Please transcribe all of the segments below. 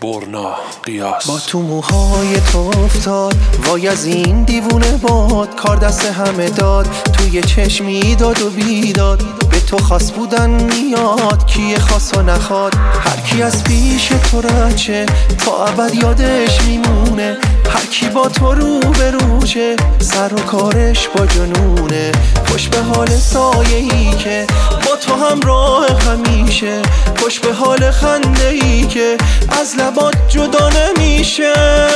برنا قیاس. با تو موهای تو افتاد وای از این دیوونه باد، کار دست همه داد توی چشمی داد و بیداد. به تو خاص بودن میاد کیه خاص و نخواد، هر کی از پیش تو رچه تا ابد یادش میمونه. هر کی با تو رو به روشه سر و کارش با جنونه. خوش به حال سایه ای که با تو همراه همیشه، خوش به حال خنده ای که از لبات جدا نمیشه.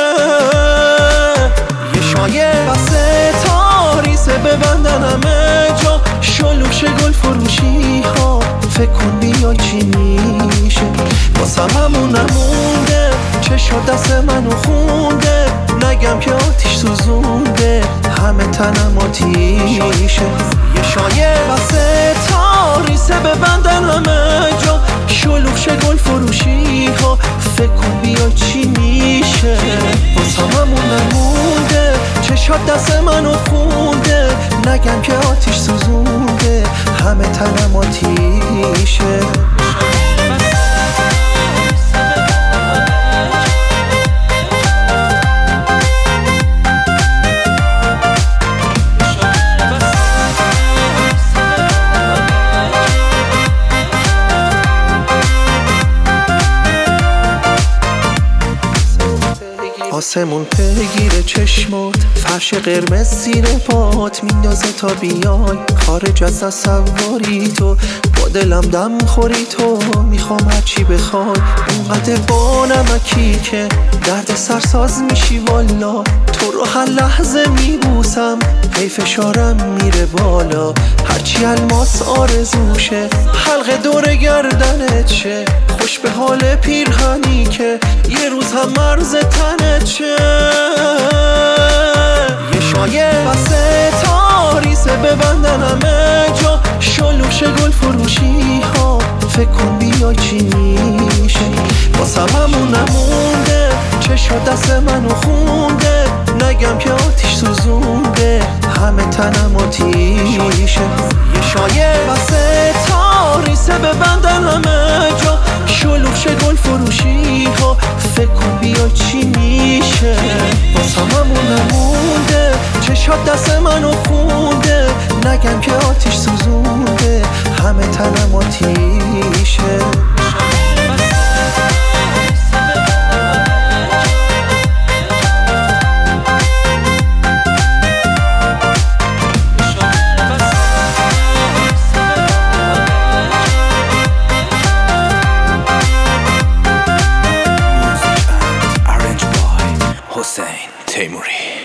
یه شایه بسه تاریسه ببندن همه جا، شلوغ شه گل فروشی ها، فکر کن بیای چی میشه. واسم همون نمونده چه شد دست منو خونده، نگم که آتیش سوزونده همه تنم آتیشه. یه شایه بسه تاریسه ببندن همه جا، شلوغ شه گل فروشی ها، فکر کن بیا چی میشه. واسم همون نمونده چه شد دست منو خونده، نگم که آتیش سوزونده همه تنم آتیشه. آسمون پیگیر چشمات، فرش قرمز زیر پات میندازه تا بیای خارج از تصوری تو. با دلم دم خوری تو، میخوام هرچی بخوای، اونقدر با نمکی که درد سرساز میشی والا. تو رو هر لحظه میبوسم هی فشارم میره بالا، هرچی الماس آرزوشه حلقه دور گردنت شه. خوش به حال پیرهنی که یه روز هم مرز تنت شه. یه شایه بسه تاریسه ببندن همه جا، شلوغ شه گل فروشی ها، فکر کن بیای چی میشه. واسم همون نمونده چه شد دست منو خونده، نگم که آتیش سوزونده همه تنم آتیشه. یه شایه بسه تاریسه ببندن همه جا، شلوغ شه گل فروشی ها، فکر کن بیا چی میشه. واسم همون نمونده چه شد دست منو خونده، نگم که آتیش سوزونده همه تنم آتیشه. حسین تیموری.